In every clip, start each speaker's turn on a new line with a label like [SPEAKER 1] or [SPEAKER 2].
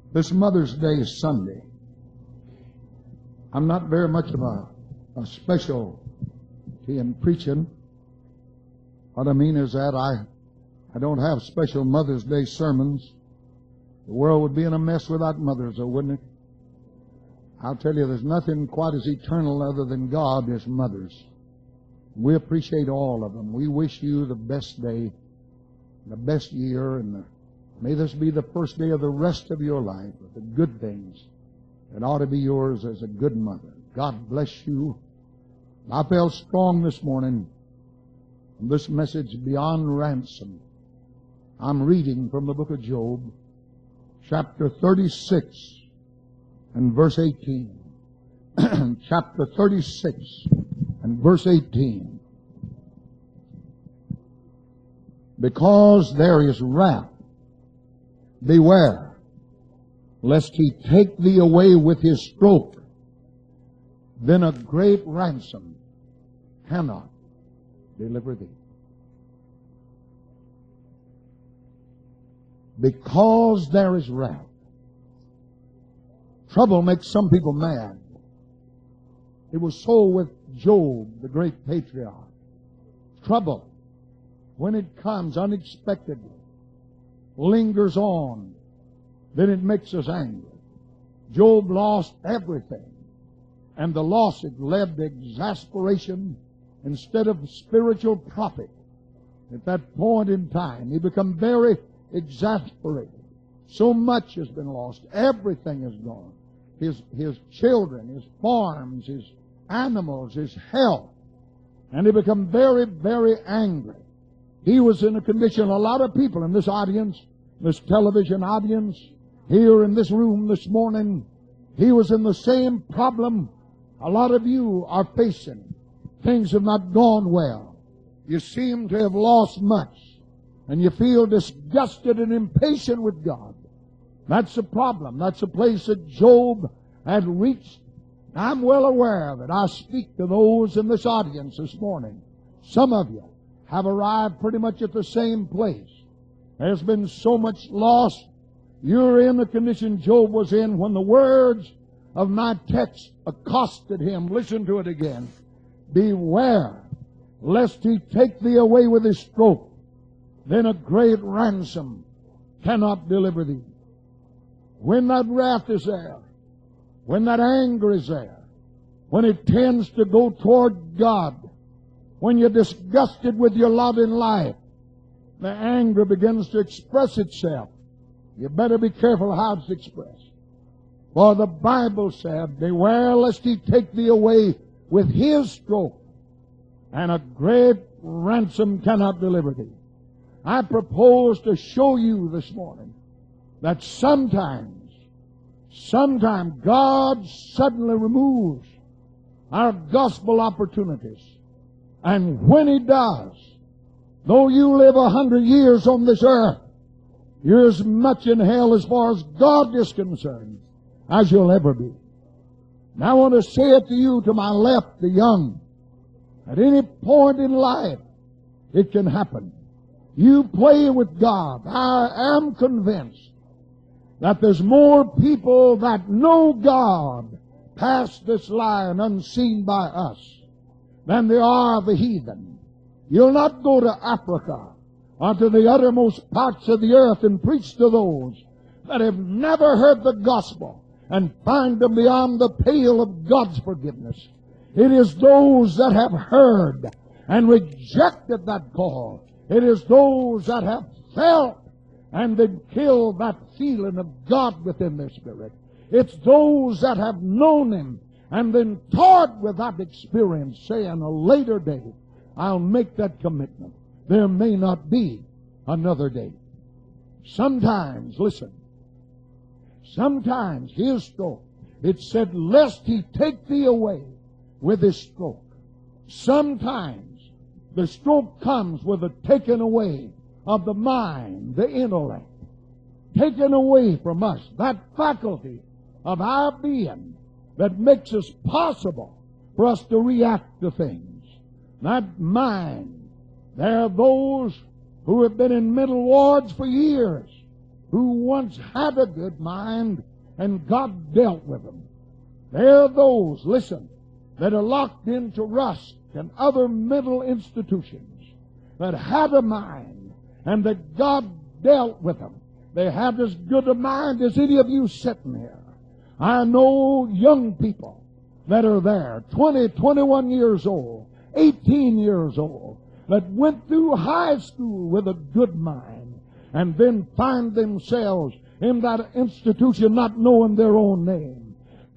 [SPEAKER 1] This Mother's Day Sunday, I'm not very much of a specialty in preaching. What I mean is that I don't have special Mother's Day sermons. The world would be in a mess without mothers, though, wouldn't it? I'll tell you, there's nothing quite as eternal other than God as mothers. We appreciate all of them. We wish you the best day, the best year, and may this be the first day of the rest of your life with the good things that ought to be yours as a good mother. God bless you. I felt strong this morning from this message, Beyond Ransom. I'm reading from the book of Job, chapter 36 and verse 18. Chapter 36 and verse 18. Because there is wrath, beware, lest he take thee away with his stroke. Then a great ransom cannot deliver thee. Because there is wrath. Trouble makes some people mad. It was so with Job, the great patriarch. Trouble, when it comes unexpectedly, lingers on, then it makes us angry. Job lost everything, and the loss it led to exasperation instead of spiritual profit. At that point in time, he became very exasperated. So much has been lost. Everything is gone. His children, his farms, his animals, his health. And he became very, very angry. He was in a condition, a lot of people in this audience, this television audience, here in this room this morning, he was in the same problem a lot of you are facing. Things have not gone well. You seem to have lost much. And you feel disgusted and impatient with God. That's the problem. That's the place that Job had reached. I'm well aware that I speak to those in this audience this morning. Some of you have arrived pretty much at the same place. There's been so much loss. You're in the condition Job was in when the words of my text accosted him. Listen to it again. Beware, lest he take thee away with his stroke. Then a great ransom cannot deliver thee. When that wrath is there, when that anger is there, when it tends to go toward God, when you're disgusted with your lot in life, the anger begins to express itself. You better be careful how it's expressed. For the Bible said, beware lest he take thee away with his stroke, and a great ransom cannot deliver thee. I propose to show you this morning that sometimes God suddenly removes our gospel opportunities. And when He does, though you live 100 years on this earth, you're as much in hell as far as God is concerned as you'll ever be. And I want to say it to you, to my left, the young. At any point in life, it can happen. You play with God. I am convinced that there's more people that know God past this line unseen by us than there are the heathen. You'll not go to Africa or to the uttermost parts of the earth and preach to those that have never heard the gospel and find them beyond the pale of God's forgiveness. It is those that have heard and rejected that call. It is those that have felt and then killed that feeling of God within their spirit. It's those that have known Him and then taught with that experience, say on a later day, I'll make that commitment. There may not be another day. Sometimes, listen, sometimes His stroke, it said, lest He take thee away with His stroke. Sometimes the stroke comes with a taking away of the mind, the intellect. Taken away from us that faculty of our being that makes us possible for us to react to things. That mind. There are those who have been in mental wards for years who once had a good mind and God dealt with them. They're those, listen, that are locked into Rusk and other mental institutions that had a mind and that God dealt with them. They had as good a mind as any of you sitting here. I know young people that are there, 20, 21 years old, 18 years old, that went through high school with a good mind and then find themselves in that institution not knowing their own name.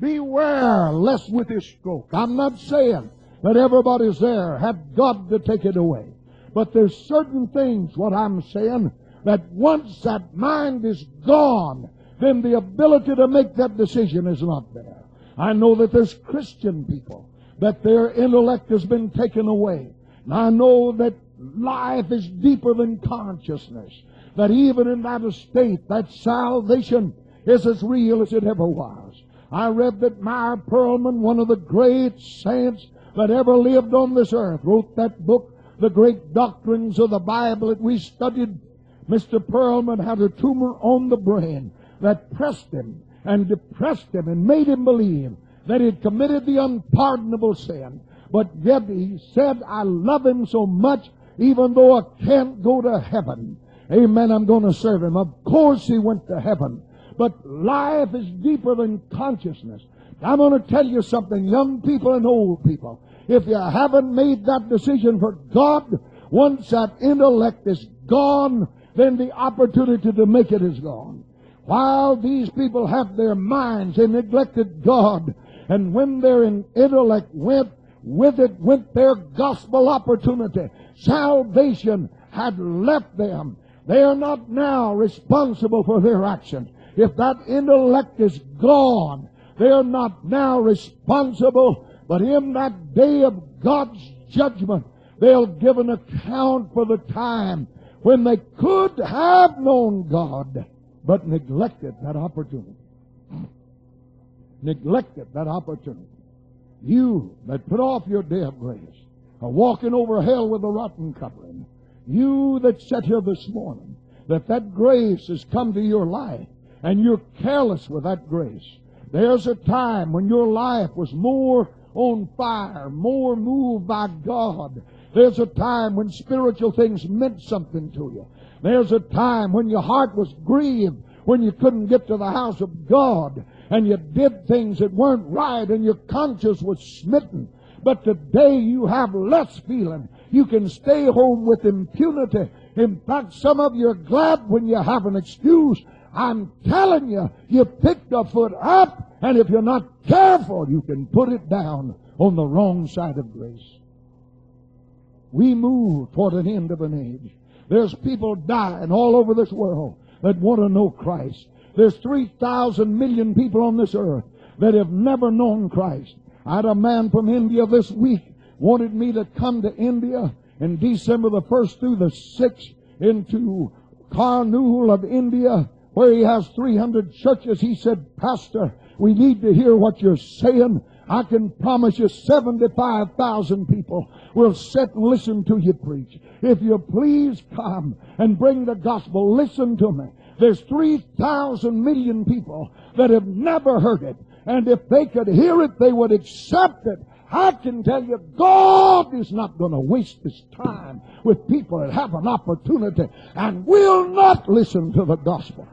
[SPEAKER 1] Beware lest with his stroke. I'm not saying that everybody's there had God to take it away. But there's certain things, what I'm saying, that once that mind is gone, then the ability to make that decision is not there. I know that there's Christian people that their intellect has been taken away. And I know that life is deeper than consciousness. That even in that estate, that salvation is as real as it ever was. I read that Meyer Pearlman, one of the great saints that ever lived on this earth, wrote that book, The Great Doctrines of the Bible, that we studied. Mr. Pearlman had a tumor on the brain that pressed him and depressed him and made him believe that he had committed the unpardonable sin. But yet he said, I love him so much, even though I can't go to heaven. Amen, I'm going to serve him. Of course he went to heaven. But life is deeper than consciousness. I'm going to tell you something, young people and old people. If you haven't made that decision for God, once that intellect is gone, then the opportunity to make it is gone. While these people have their minds, they neglected God. And when their intellect went, with it went their gospel opportunity. Salvation had left them. They are not now responsible for their actions. If that intellect is gone, they are not now responsible. But in that day of God's judgment, they'll give an account for the time when they could have known God, but neglected that opportunity. Neglected that opportunity. You that put off your day of grace are walking over hell with a rotten covering. You that sat here this morning, that grace has come to your life, and you're careless with that grace. There's a time when your life was more on fire, more moved by God. There's a time when spiritual things meant something to you. There's a time when your heart was grieved, when you couldn't get to the house of God, and you did things that weren't right, and your conscience was smitten. But today you have less feeling. You can stay home with impunity. In fact, some of you are glad when you have an excuse. I'm telling you, you picked a foot up, and if you're not careful, you can put it down on the wrong side of grace. We move toward an end of an age. There's people dying all over this world that want to know Christ. There's 3,000 million people on this earth that have never known Christ. I had a man from India this week wanted me to come to India in December the 1st through the 6th into Karnool of India, where he has 300 churches. He said, Pastor, we need to hear what you're saying. I can promise you 75,000 people will sit and listen to you preach. If you please come and bring the gospel, listen to me. There's 3,000 million people that have never heard it. And if they could hear it, they would accept it. I can tell you, God is not going to waste His time with people that have an opportunity and will not listen to the gospel.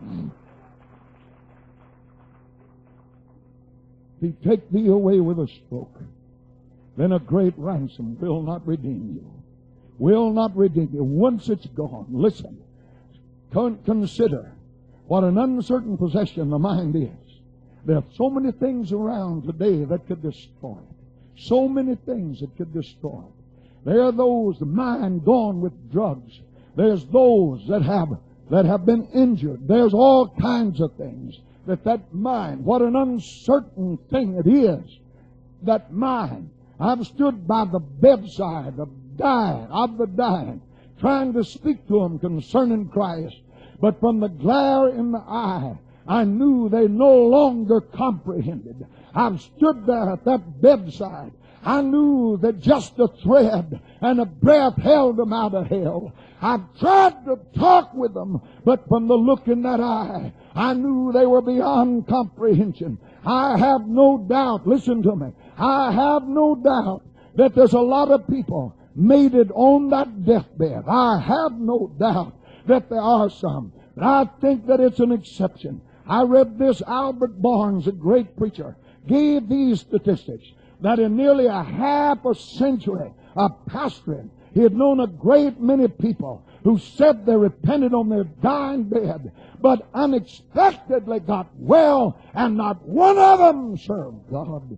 [SPEAKER 1] If He take thee away with a stroke, then a great ransom will not redeem you. Will not redeem you. Once it's gone, listen, consider what an uncertain possession the mind is. There are so many things around today that could destroy it. So many things that could destroy it. There are those, the mind gone with drugs. There's those that have been injured. There's all kinds of things that mind, what an uncertain thing it is. That mind. I've stood by the bedside of the dying, trying to speak to them concerning Christ. But from the glare in the eye, I knew they no longer comprehended. I've stood there at that bedside, I knew that just a thread and a breath held them out of hell. I tried to talk with them, but from the look in that eye, I knew they were beyond comprehension. I have no doubt, listen to me, I have no doubt that there's a lot of people made it on that deathbed. I have no doubt that there are some. But I think that it's an exception. I read this. Albert Barnes, a great preacher, gave these statistics that in nearly a half a century of pastoring, he had known a great many people who said they repented on their dying bed, but unexpectedly got well, and not one of them served God.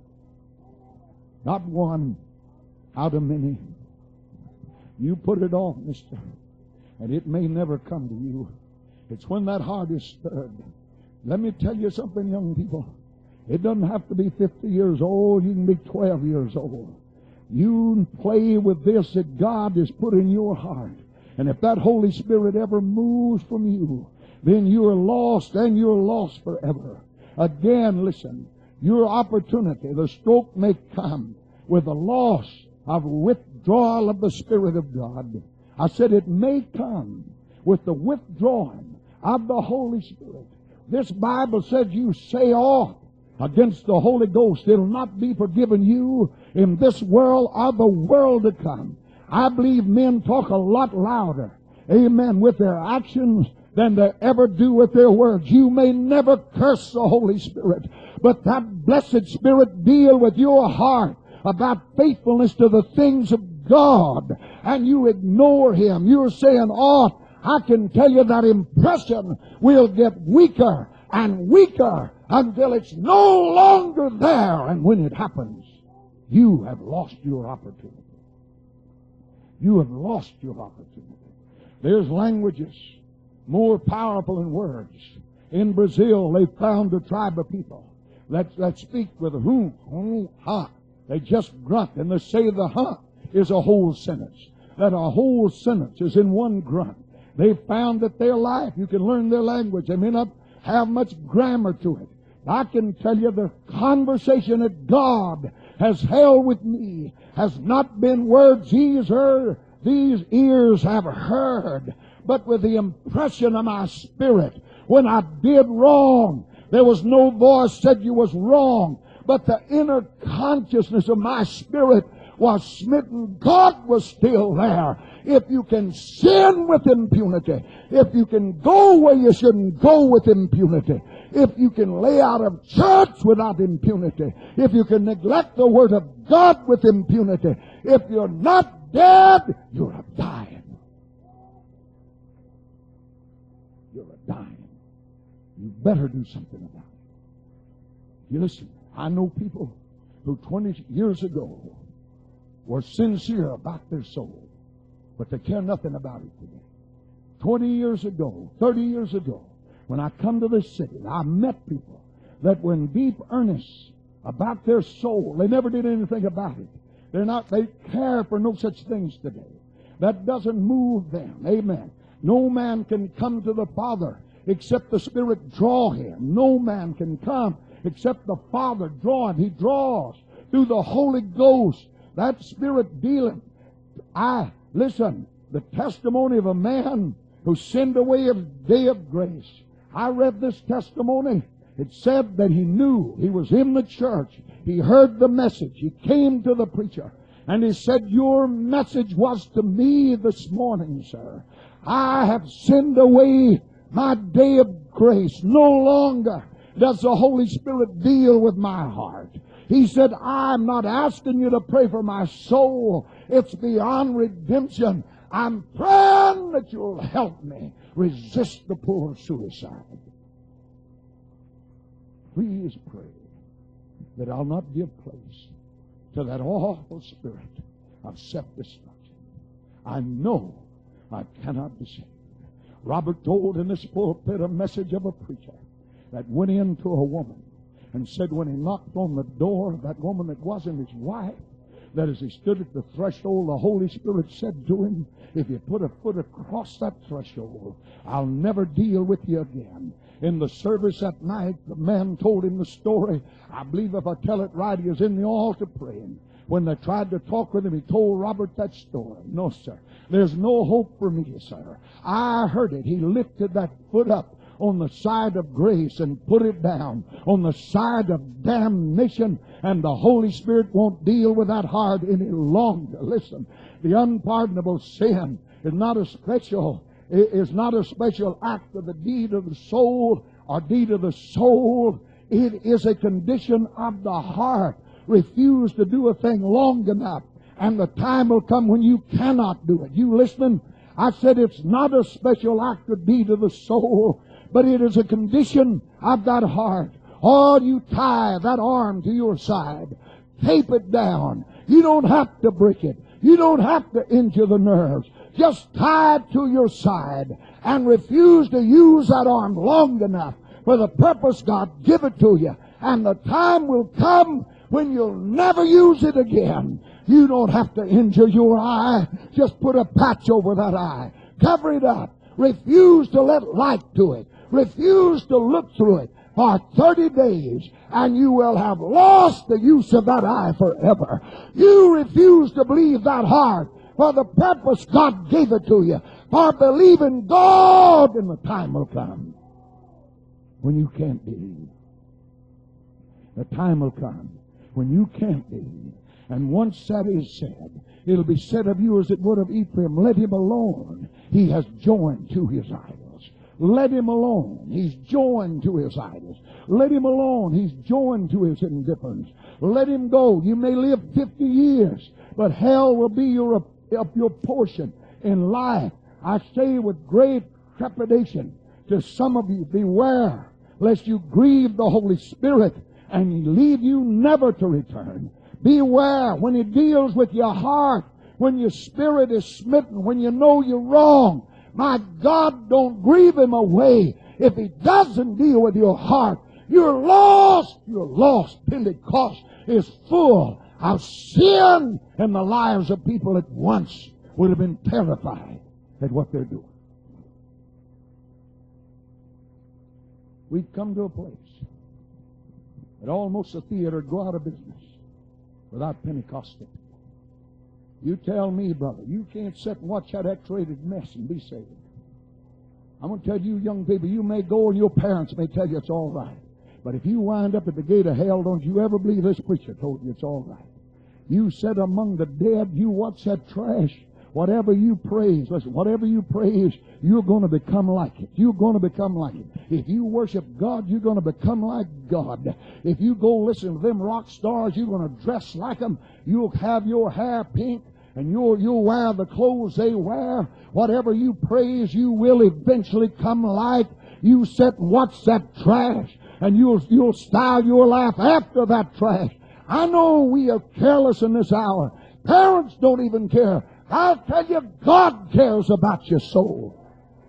[SPEAKER 1] Not one out of many. You put it on, mister, and it may never come to you. It's when that heart is stirred. Let me tell you something, young people. It doesn't have to be 50 years old. You can be 12 years old. You play with this that God has put in your heart. And if that Holy Spirit ever moves from you, then you are lost, and you're lost forever. Again, listen, your opportunity, the stroke may come with the loss of withdrawal of the Spirit of God. I said it may come with the withdrawing of the Holy Spirit. This Bible says you say aught against the Holy Ghost, it'll not be forgiven you in this world or the world to come. I believe men talk a lot louder, amen, with their actions than they ever do with their words. You may never curse the Holy Spirit, but that blessed Spirit deal with your heart about faithfulness to the things of God, and you ignore Him. You're saying, oh, I can tell you that impression will get weaker and weaker until it's no longer there. And when it happens, you have lost your opportunity. You have lost your opportunity. There's languages more powerful than words. In Brazil, they found a tribe of people that speak with a hum, ha. They just grunt, and they say the ha is a whole sentence. That a whole sentence is in one grunt. They found that their life, you can learn their language. They may not have much grammar to it. I can tell you the conversation that God has held with me has not been words these ears have heard, but with the impression of my spirit. When I did wrong, there was no voice said you was wrong, but the inner consciousness of my spirit was smitten. God was still there. If you can sin with impunity, if you can go where you shouldn't go with impunity, if you can lay out of church without impunity, if you can neglect the Word of God with impunity, if you're not dead, you're a dying. You're a dying. You better do something about it. You listen, I know people who 20 years ago were sincere about their soul, but they care nothing about it today. 20 years ago, 30 years ago, when I come to this city, I met people that were in deep earnest about their soul. They never did anything about it. They care for no such things today. That doesn't move them. Amen. No man can come to the Father except the Spirit draw him. No man can come except the Father draw him. He draws through the Holy Ghost. That Spirit dealing. Listen, the testimony of a man who sinned away his day of grace. I read this testimony. It said that he knew he was in the church. He heard the message. He came to the preacher. And he said, your message was to me this morning, sir. I have sinned away my day of grace. No longer does the Holy Spirit deal with my heart. He said, I'm not asking you to pray for my soul. It's beyond redemption. I'm praying that you'll help me resist the pull of suicide. Please pray that I'll not give place to that awful spirit of self-destruction. I know I cannot be saved. Robert told in this pulpit a message of a preacher that went into a woman and said when he knocked on the door of that woman that wasn't his wife, that as he stood at the threshold, the Holy Spirit said to him, if you put a foot across that threshold, I'll never deal with you again. In the service that night, the man told him the story. I believe if I tell it right, he was in the altar praying. When they tried to talk with him, he told Robert that story. No, sir. There's no hope for me, sir. I heard it. He lifted that foot up on the side of grace and put it down on the side of damnation, and the Holy Spirit won't deal with that heart any longer. Listen, the unpardonable sin is not a special act of the deed of the soul or deed of the soul. It is a condition of the heart. Refuse to do a thing long enough, and the time will come when you cannot do it. You listening? I said it's not a special act of deed of the soul, but it is a condition of that heart. Or you tie that arm to your side, tape it down. You don't have to break it. You don't have to injure the nerves. Just tie it to your side and refuse to use that arm long enough for the purpose God give it to you. And the time will come when you'll never use it again. You don't have to injure your eye. Just put a patch over that eye. Cover it up. Refuse to let light to it. Refuse to look through it for 30 days, and you will have lost the use of that eye forever. You refuse to believe that heart for the purpose God gave it to you, for believing God, and the time will come when you can't believe. The time will come when you can't believe. And once that is said, it'll be said of you as it would of Ephraim, let him alone. He has joined to his idols. Let him alone. He's joined to his idols. Let him alone. He's joined to his indifference. Let him go. You may live 50 years, but hell will be your portion in life. I say with great trepidation to some of you, beware lest you grieve the Holy Spirit and he leave you never to return. Beware when he deals with your heart, when your spirit is smitten, when you know you're wrong. My God, don't grieve him away. If he doesn't deal with your heart, you're lost. You're lost. Pentecost is full of sin, and the lives of people at once would have been terrified at what they're doing. We've come to a place that almost the theater would go out of business without Pentecostal people. You tell me, brother, you can't sit and watch that X-rated mess and be saved. I'm going to tell you, young people, you may go and your parents may tell you it's all right. But if you wind up at the gate of hell, don't you ever believe this preacher told you it's all right. You sit among the dead, you watch that trash. Whatever you praise, listen, whatever you praise, you're going to become like it. You're going to become like it. If you worship God, you're going to become like God. If you go listen to them rock stars, you're going to dress like them. You'll have your hair pink, and you'll wear the clothes they wear. Whatever you praise, you will eventually come like. You sit and watch that trash, and you'll style your life after that trash. I know we are careless in this hour. Parents don't even care. I'll tell you, God cares about your soul.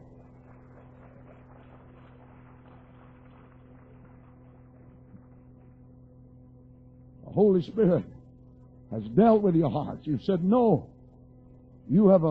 [SPEAKER 1] The Holy Spirit has dealt with your heart. You said no. You have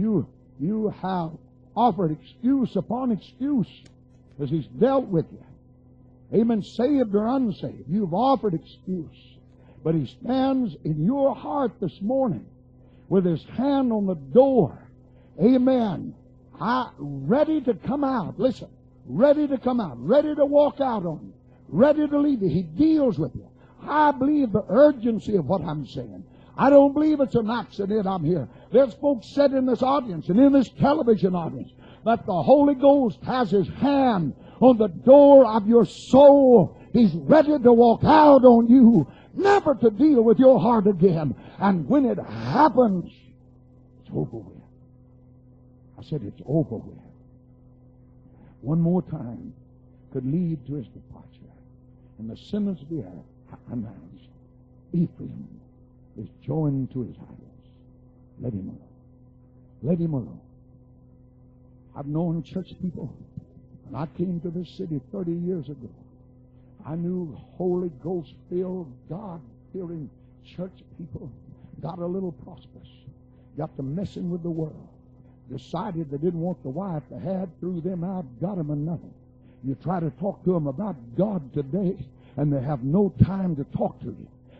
[SPEAKER 1] offered excuse upon excuse as He's dealt with you. Amen. Saved or unsaved, you've offered excuse. But He stands in your heart this morning with His hand on the door. Amen. Ready to come out. Listen. Ready to come out. Ready to walk out on you. Ready to leave you. He deals with you. I believe the urgency of what I'm saying. I don't believe it's an accident I'm here. There's folks sitting in this audience and in this television audience that the Holy Ghost has His hand on the door of your soul. He's ready to walk out on you, never to deal with your heart again. And when it happens, it's over with. I said it's over with. One more time could lead to his departure. And the sinners of the earth announced, Ephraim is joined to his idols. Let him alone. Let him alone. I've known church people. When I came to this city 30 years ago, I knew Holy Ghost-filled, God-fearing church people got a little prosperous, got to messing with the world, decided they didn't want the wife they had, threw them out, got them another. You try to talk to them about God today, and they have no time to talk to you.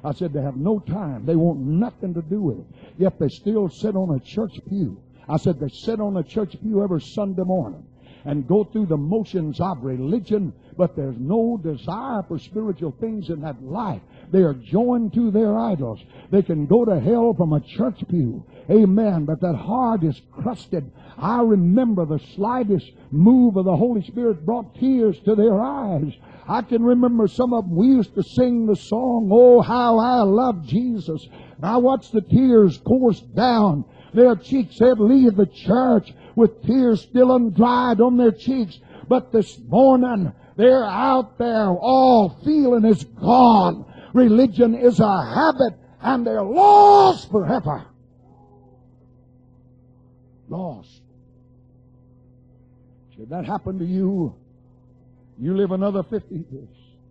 [SPEAKER 1] I said, they have no time. They want nothing to do with it. Yet they still sit on a church pew. I said, they sit on a church pew every Sunday morning and go through the motions of religion, but there's no desire for spiritual things in that life. They are joined to their idols. They can go to hell from a church pew. Amen. But that heart is crusted. I remember the slightest move of the Holy Spirit brought tears to their eyes. I can remember some of them. We used to sing the song, "Oh, how I love Jesus." And I watched the tears course down their cheeks. They'd leave the church with tears still undried on their cheeks. But this morning, they're out there. All feeling is gone. Religion is a habit, and they're lost forever. Lost. Should that happen to you, you live another 50 years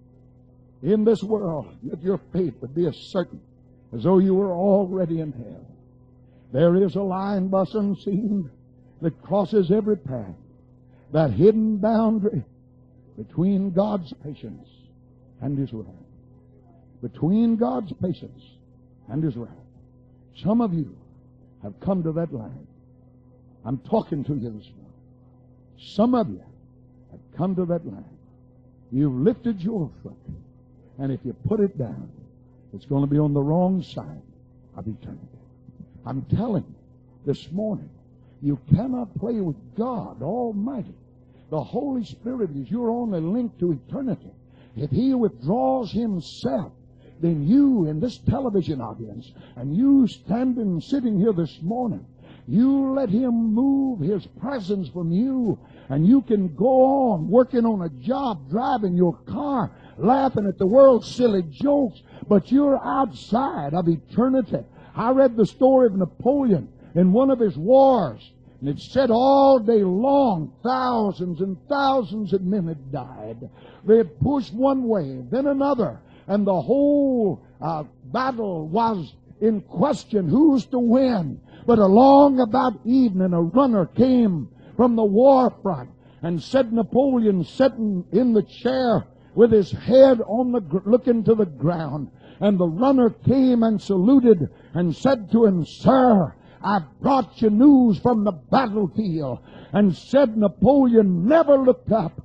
[SPEAKER 1] in this world, yet your faith would be as certain as though you were already in hell. There is a line thus unseen that crosses every path, that hidden boundary between God's patience and His wrath. Between God's patience and His wrath. Some of you have come to that line. I'm talking to you this morning. Some of you have come to that line. You've lifted your foot, and if you put it down, it's going to be on the wrong side of eternity. I'm telling you this morning, you cannot play with God Almighty. The Holy Spirit is your only link to eternity. If He withdraws Himself, then you in this television audience, and you standing sitting here this morning, you let Him move His presence from you, and you can go on working on a job, driving your car, laughing at the world's silly jokes, but you're outside of eternity. I read the story of Napoleon in one of his wars, and it said all day long thousands and thousands of men had died. They had pushed one way, then another, and the whole battle was in question, who's to win. But along about evening, a runner came from the war front, and said Napoleon sitting in the chair with his head on looking to the ground. And the runner came and saluted and said to him, "Sir, I've brought you news from the battlefield." And said Napoleon never looked up,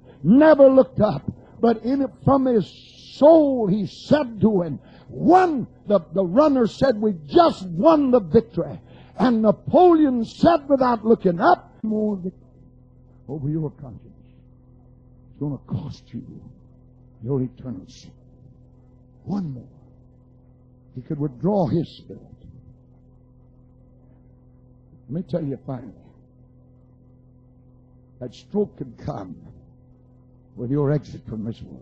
[SPEAKER 1] but in it from his soul he said to him, the runner said, "We just won the victory." And Napoleon said without looking up, "More victory over your conscience. It's going to cost you your eternal soul." One more. He could withdraw His Spirit. Let me tell you finally, that stroke could come with your exit from this world.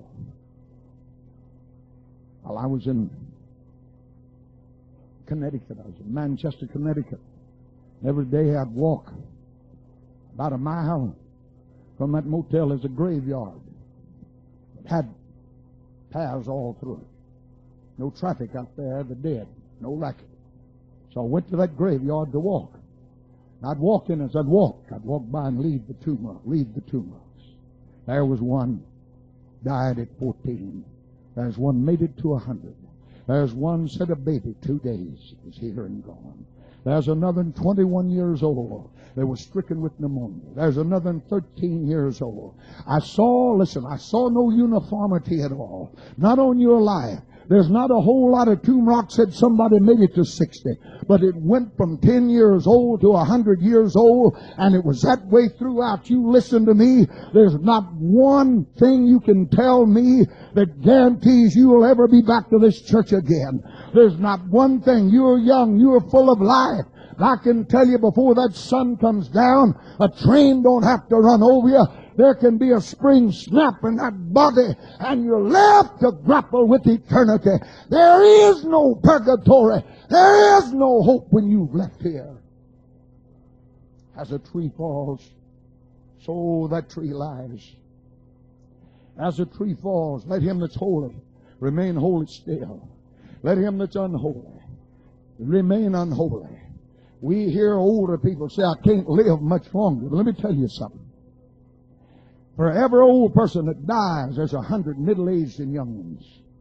[SPEAKER 1] While I was in Connecticut, I was in Manchester, Connecticut. Every day I'd walk about a mile from that motel. There's a graveyard. It had paths all through it. No traffic out there, the dead, no racket. So I went to that graveyard to walk. And I'd walk in as I'd walk by and leave the tomb. There was one died at 14. There's one made it to 100. There's one said a baby 2 days is here and gone. There's another 21 years old that was stricken with pneumonia. There's another 13 years old. I saw no uniformity at all. Not on your life. There's not a whole lot of tomb rocks said somebody made it to 60. But it went from 10 years old to 100 years old, and it was that way throughout. You listen to me. There's not one thing you can tell me that guarantees you will ever be back to this church again. There's not one thing. You're young. You're full of life. I can tell you before that sun comes down, a train don't have to run over you. There can be a spring snap in that body, and you're left to grapple with eternity. There is no purgatory. There is no hope when you've left here. As a tree falls, so that tree lies. As a tree falls, let him that's holy remain holy still. Let him that's unholy remain unholy. We hear older people say, "I can't live much longer." But let me tell you something. For every old person that dies, there's 100 middle-aged and young ones.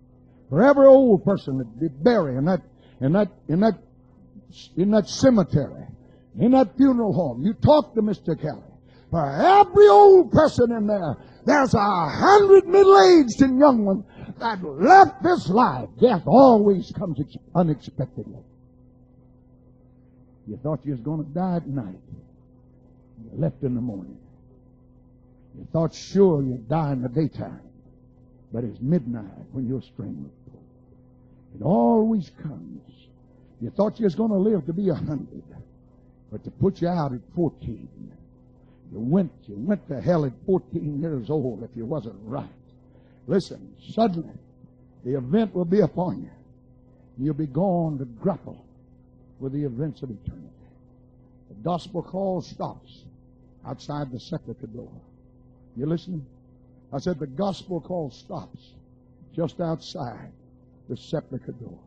[SPEAKER 1] For every old person that be buried in that cemetery, in that funeral home. You talk to Mr. Kelly. For every old person in there, there's 100 middle-aged and young ones that left this life. Death always comes unexpectedly. You thought you was going to die at night. You left in the morning. You thought sure you'd die in the daytime. But it's midnight when your string was pulled. It always comes. You thought you was going to live to be 100. But to put you out at 14. You went to hell at 14 years old if you wasn't right. Listen, suddenly the event will be upon you. You'll be gone to grapple with the events of eternity. The gospel call stops outside the sepulchre door. You listening? I said the gospel call stops just outside the sepulchre door.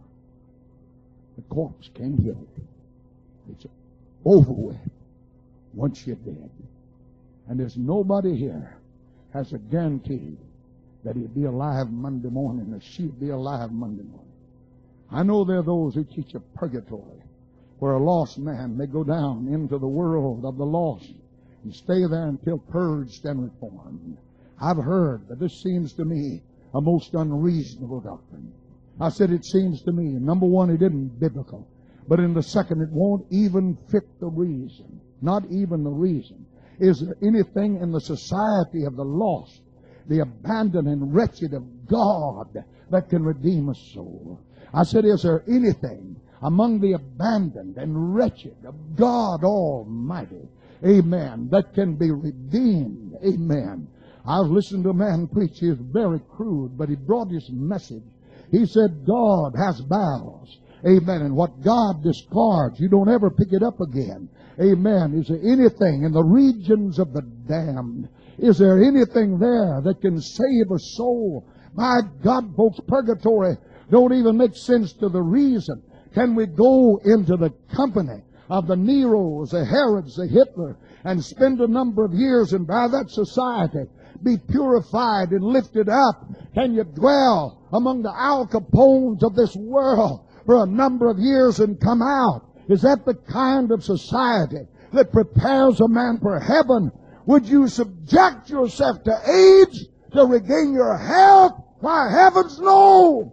[SPEAKER 1] The corpse can't hear it. It's over with once you're dead. And there's nobody here has a guarantee that he'd be alive Monday morning or she'd be alive Monday morning. I know there are those who teach of purgatory, where a lost man may go down into the world of the lost and stay there until purged and reformed. I've heard, but this seems to me a most unreasonable doctrine. I said it seems to me, number one, it isn't biblical. But in the second, it won't even fit the reason. Not even the reason. Is there anything in the society of the lost, the abandoned and wretched of God, that can redeem a soul? I said, is there anything among the abandoned and wretched of God Almighty, amen, that can be redeemed, amen? I was listening to a man preach. He was very crude, but he brought his message. He said, God has bowels, amen, and what God discards, you don't ever pick it up again. Amen. Is there anything in the regions of the damned? Is there anything there that can save a soul? My God, folks, purgatory don't even make sense to the reason. Can we go into the company of the Neros, the Herods, the Hitler, and spend a number of years and by that society be purified and lifted up? Can you dwell among the Al Capones of this world for a number of years and come out? Is that the kind of society that prepares a man for heaven? Would you subject yourself to age to regain your health? Why, heavens no!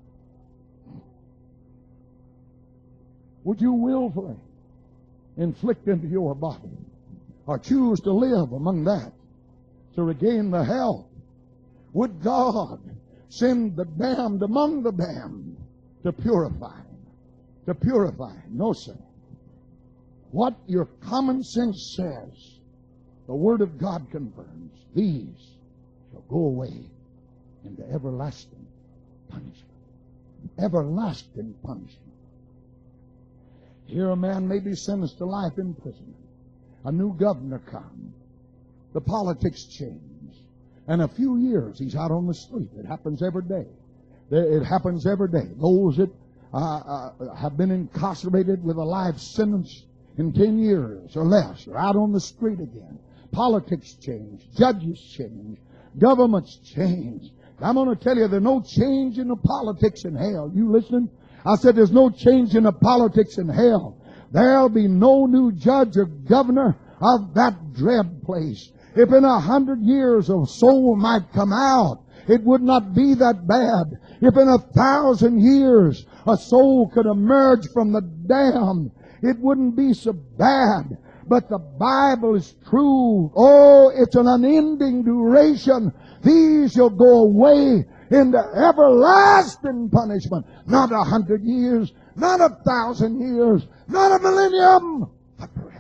[SPEAKER 1] Would you willfully inflict into your body or choose to live among that to regain the health? Would God send the damned among the damned to purify? To purify. No, sir. What your common sense says, the Word of God confirms. These shall go away into everlasting punishment. Everlasting punishment. Here a man may be sentenced to life in prison. A new governor comes. The politics change. In a few years, he's out on the street. It happens every day. It happens every day. Those that have been incarcerated with a life sentence in 10 years or less are out on the street again. Politics change. Judges change. Governments change. I'm going to tell you, there's no change in the politics in hell. You listening? I said there's no change in the politics in hell. There'll be no new judge or governor of that dread place. If in 100 years a soul might come out, it would not be that bad. If in 1,000 years a soul could emerge from the damned, it wouldn't be so bad. But the Bible is true. Oh, it's an unending duration. These shall go away into everlasting punishment. Not 100 years, not 1,000 years, not a millennium, but forever.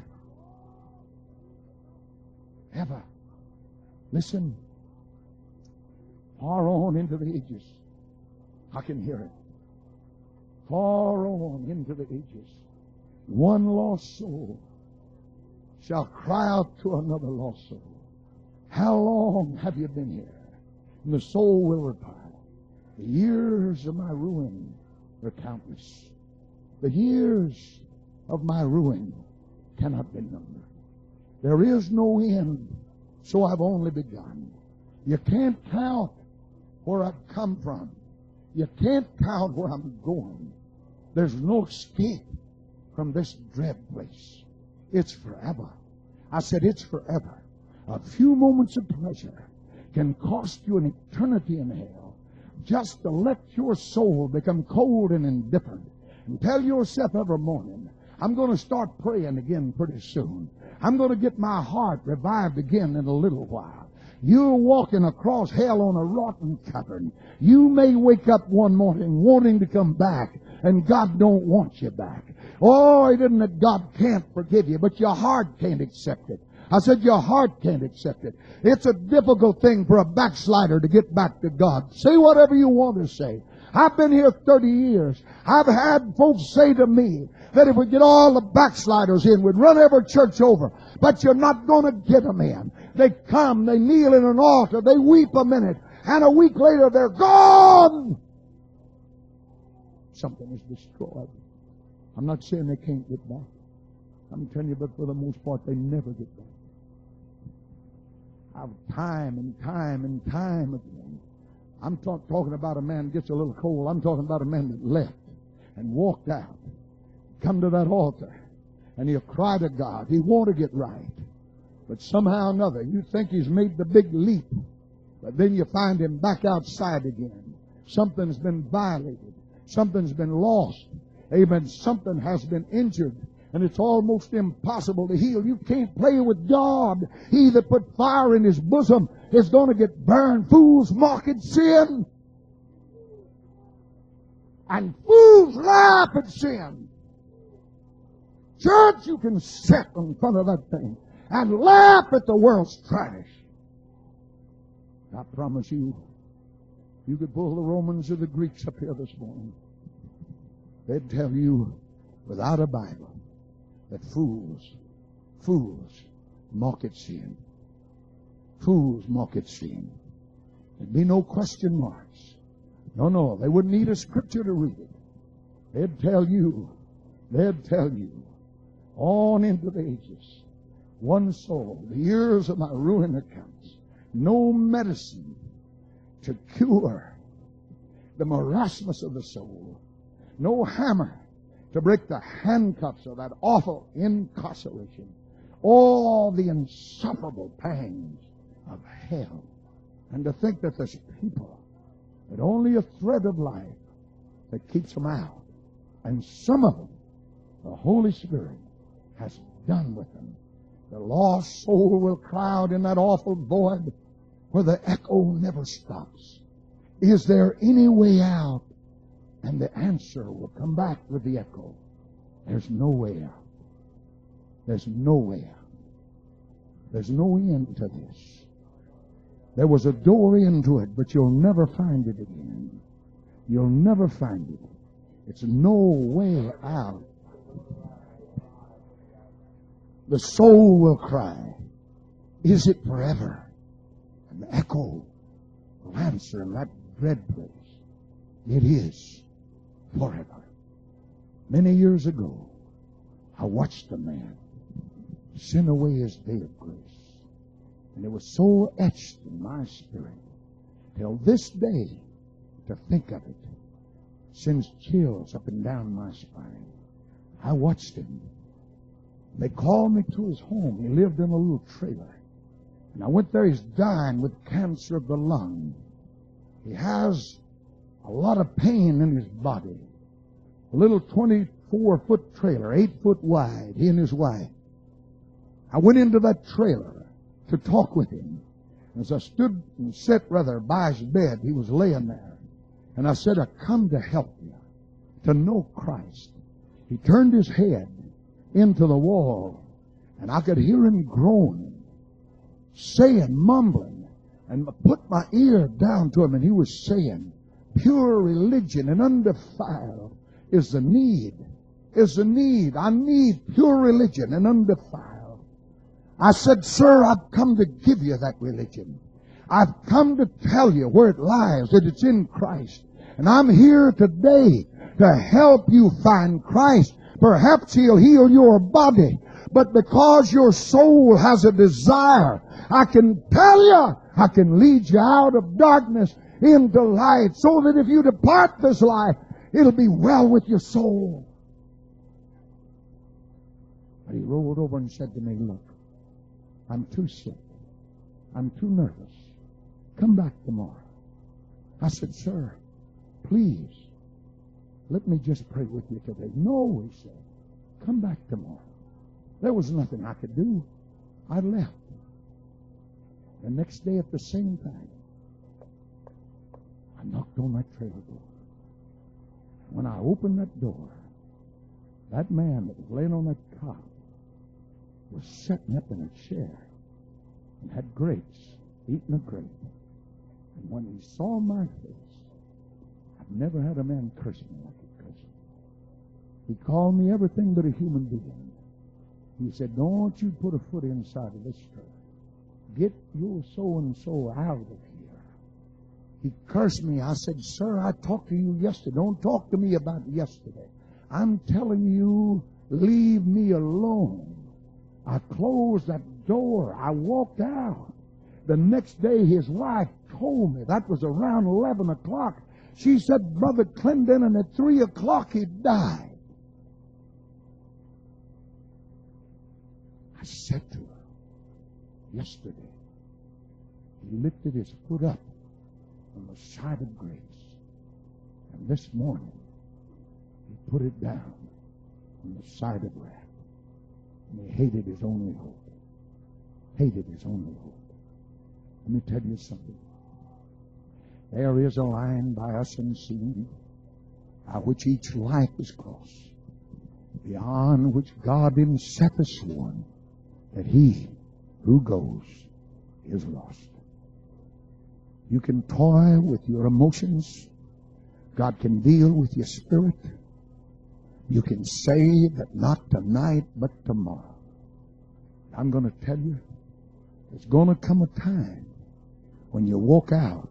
[SPEAKER 1] Ever. Listen. Far on into the ages. I can hear it. Far on into the ages. One lost soul shall cry out to another lost soul. How long have you been here? And the soul will reply, the years of my ruin are countless. The years of my ruin cannot be numbered. There is no end, so I've only begun. You can't count where I've come from. You can't count where I'm going. There's no escape from this dread place. It's forever. I said it's forever. A few moments of pleasure can cost you an eternity in hell. Just to let your soul become cold and indifferent and tell yourself every morning, I'm going to start praying again pretty soon. I'm going to get my heart revived again in a little while. You're walking across hell on a rotten cavern. You may wake up one morning wanting to come back, and God don't want you back. Oh, it isn't that God can't forgive you, but your heart can't accept it. I said your heart can't accept it. It's a difficult thing for a backslider to get back to God. Say whatever you want to say. I've been here 30 years. I've had folks say to me that if we get all the backsliders in, we'd run every church over. But you're not going to get them in. They come, they kneel in an altar, they weep a minute, and a week later they're gone. Something is destroyed. I'm not saying they can't get back. I'm telling you, but for the most part, they never get back. I've time and time again. I'm talking about a man gets a little cold. I'm talking about a man that left and walked out, come to that altar, and he'll cry to God. He want to get right. But somehow or another, you think he's made the big leap, but then you find him back outside again. Something's been violated. Something's been lost. Amen. Something has been injured, and it's almost impossible to heal. You can't play with God. He that put fire in his bosom is going to get burned. Fools mock at sin, and fools laugh at sin. Church, you can sit in front of that thing and laugh at the world's trash. I promise you, you could pull the Romans or the Greeks up here this morning. They'd tell you, without a Bible, that fools mock at sin. Fools mock at sin. There'd be no question marks. No, they wouldn't need a scripture to read it. They'd tell you, on into the ages, one soul, the years of my ruin accounts, no medicine to cure the marasmus of the soul, no hammer to break the handcuffs of that awful incarceration, all the insufferable pangs of hell. And to think that there's people that only a thread of life that keeps them out, and some of them the Holy Spirit has done with them. The lost soul will cry out in that awful void where the echo never stops. Is there any way out? And the answer will come back with the echo. There's no way out. There's no way out. There's no end to this. There was a door into it, but you'll never find it again. You'll never find it. It's no way out. The soul will cry, is it forever? And the echo will answer in that dread place, it is forever. Many years ago, I watched a man sin away his day of grace. And it was so etched in my spirit, till this day, to think of it, sends chills up and down my spine. I watched him. They called me to his home. He lived in a little trailer. And I went there. He's dying with cancer of the lung. He has a lot of pain in his body. A little 24-foot trailer, 8 foot wide, he and his wife. I went into that trailer to talk with him. As I stood and sat rather by his bed, he was laying there. And I said, I come to help you to know Christ. He turned his head into the wall, and I could hear him groaning, saying, mumbling, and put my ear down to him, and he was saying, pure religion and undefiled is the need. I need pure religion and undefiled. I said, sir, I've come to give you that religion. I've come to tell you where it lies, that it's in Christ. And I'm here today to help you find Christ. Perhaps He'll heal your body, but because your soul has a desire, I can tell you, I can lead you out of darkness into light, so that if you depart this life, it'll be well with your soul. But he rolled over and said to me, look, I'm too sick. I'm too nervous. Come back tomorrow. I said, sir, please, let me just pray with you today. No, he said, come back tomorrow. There was nothing I could do. I left. The next day at the same time, I knocked on that trailer door. When I opened that door, that man that was laying on that cot was sitting up in a chair and had grapes, eating a grape. And when he saw my face, I've never had a man curse me like he cursed me. He called me everything but a human being. He said, don't you put a foot inside of this church. Get your so-and-so out of here. He cursed me. I said, sir, I talked to you yesterday. Don't talk to me about yesterday. I'm telling you, leave me alone. I closed that door. I walked out. The next day, his wife told me, that was around 11 o'clock. She said, Brother Clendenin, at 3 o'clock he died. I said to her, yesterday, he lifted his foot up on the side of grace. And this morning, he put it down on the side of wrath. And he hated his only hope. Hated his only hope. Let me tell you something. There is a line by us unseen, by which each life is crossed, beyond which God himself has sworn that he who goes is lost. You can toy with your emotions. God can deal with your spirit. You can say that not tonight, but tomorrow. I'm going to tell you, there's going to come a time when you walk out,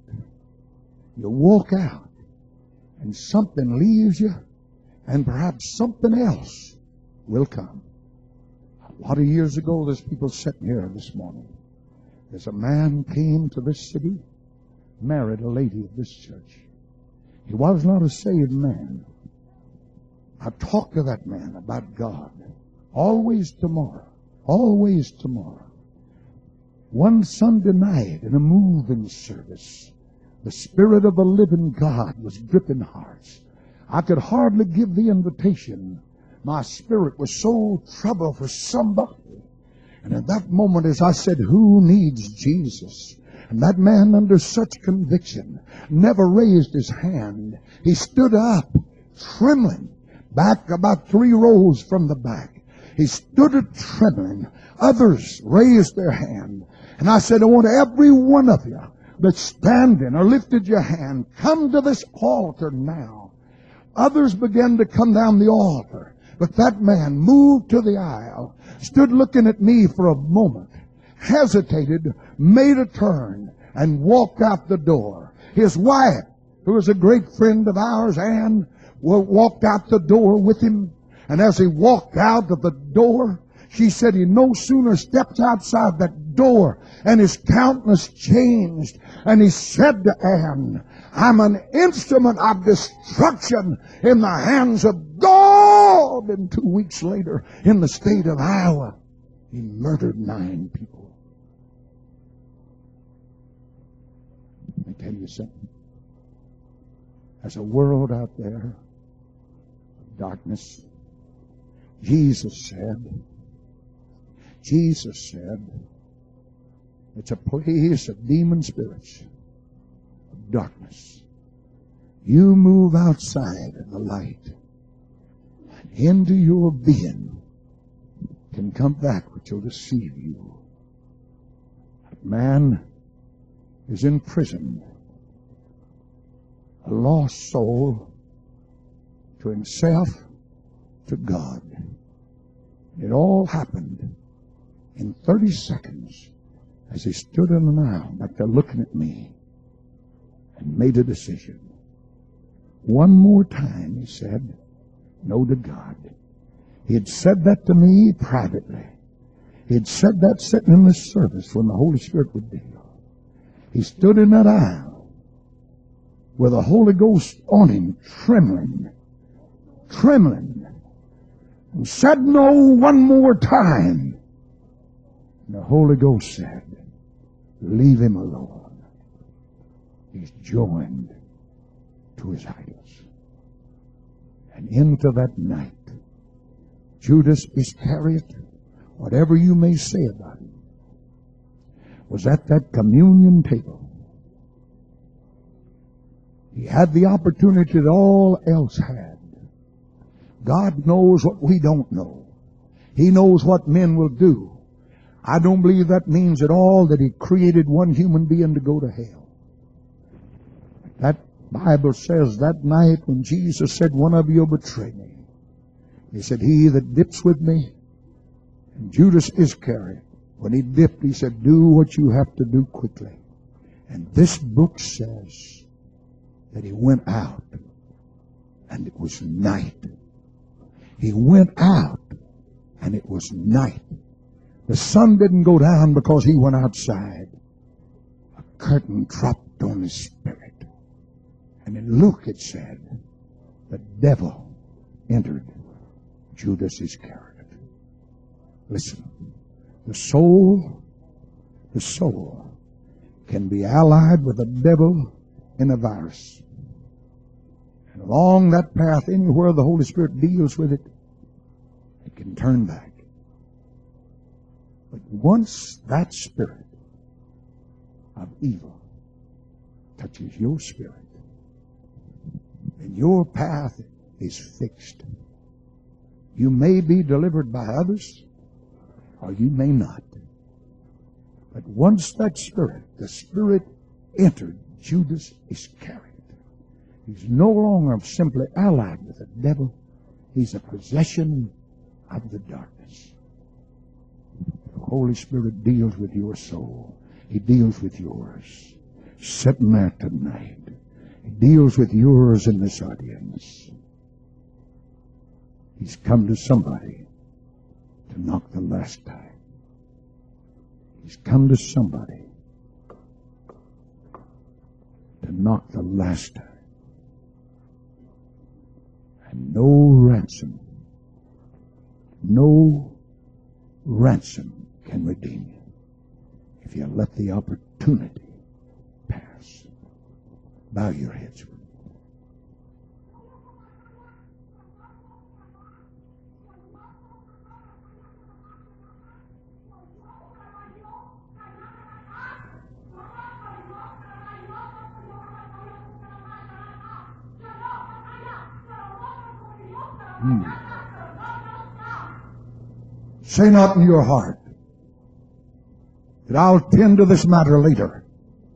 [SPEAKER 1] and something leaves you, and perhaps something else will come. A lot of years ago, there's people sitting here this morning. There's a man came to this city, married a lady of this church. He was not a saved man. I talked to that man about God. Always tomorrow. Always tomorrow. One Sunday night in a moving service, the Spirit of the living God was gripping hearts. I could hardly give the invitation. My spirit was so troubled for somebody. And at that moment, as I said, who needs Jesus? And that man, under such conviction, never raised his hand. He stood up, trembling, back about 3 rows from the back. He stood it trembling. Others raised their hand. And I said, I want every one of you that's standing or lifted your hand, come to this altar now. Others began to come down the altar. But that man moved to the aisle, stood looking at me for a moment, hesitated, made a turn, and walked out the door. His wife, who was a great friend of ours, Ann, walked out the door with him. And as he walked out of the door, she said he no sooner stepped outside that door and his countenance changed. And he said to Ann, I'm an instrument of destruction in the hands of God. And 2 weeks later, in the state of Iowa, he murdered 9 people. Let me tell you something. There's a world out there of darkness. Jesus said, it's a place of demon spirits, of darkness. You move outside of the light, and into your being can come back which will deceive you. That man is in prison, a lost soul to himself, to God. It all happened in 30 seconds as he stood in an aisle back there looking at me and made a decision. One more time, he said, no to God. He had said that to me privately. He had said that sitting in this service when the Holy Spirit would deal. He stood in that aisle with the Holy Ghost on him, trembling, and said no one more time. And the Holy Ghost said, leave him alone. He's joined to his idols. And into that night, Judas Iscariot, whatever you may say about him, was at that communion table. He had the opportunity that all else had. God knows what we don't know. He knows what men will do. I don't believe that means at all that He created one human being to go to hell. That Bible says that night when Jesus said, one of you will betray me, He said, he that dips with me. And Judas Iscariot, when he dipped, he said, do what you have to do quickly. And this book says that he went out, and it was night. He went out, and it was night. The sun didn't go down because he went outside. A curtain dropped on his spirit. And in Luke it said, the devil entered Judas Iscariot. Listen, the soul can be allied with the devil in a virus. And along that path, anywhere the Holy Spirit deals with it, it can turn back. But once that spirit of evil touches your spirit, and your path is fixed, you may be delivered by others, or you may not. But once that spirit, the spirit entered Judas Iscariot, he's no longer simply allied with the devil. He's a possession of the darkness. The Holy Spirit deals with your soul. He deals with yours. Sitting there tonight. He deals with yours in this audience. He's come to somebody to knock the last time. He's come to somebody to knock the last time. And no ransom can redeem you if you let the opportunity pass. Bow your heads. Say not in your heart that I'll tend to this matter later.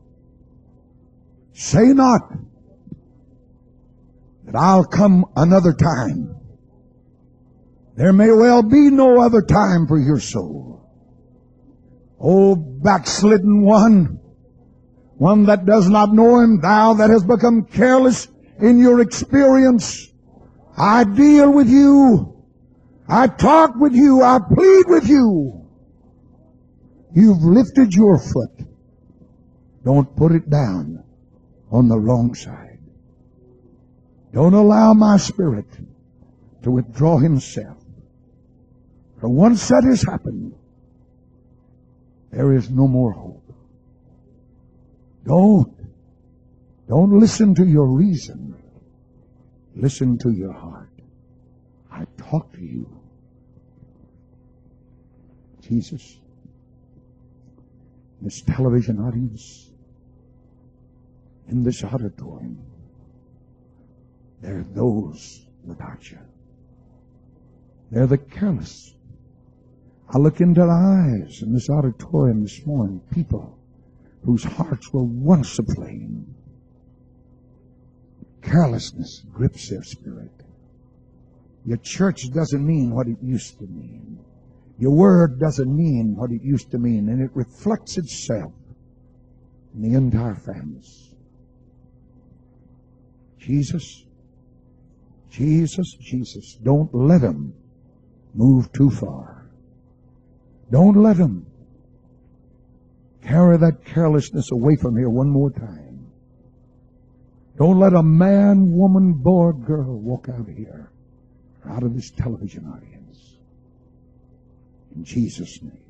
[SPEAKER 1] Say not that I'll come another time. There may well be no other time for your soul. O backslidden one that does not know Him, thou that has become careless in your experience, I deal with you. I talk with you. I plead with you. You've lifted your foot. Don't put it down on the wrong side. Don't allow my spirit to withdraw himself. For once that has happened, there is no more hope. Don't listen to your reason. Listen to your heart. I talk to you. Jesus, this television audience, in this auditorium, there are those without you. They're the careless. I look into the eyes in this auditorium this morning, people whose hearts were once aflame. Carelessness grips their spirit. Your church doesn't mean what it used to mean. Your word doesn't mean what it used to mean, and it reflects itself in the entire families. Jesus, Jesus, Jesus, don't let them move too far. Don't let them carry that carelessness away from here one more time.
[SPEAKER 2] Don't let a man, woman, boy, or girl walk out of here, or out of this television audience. In Jesus' name.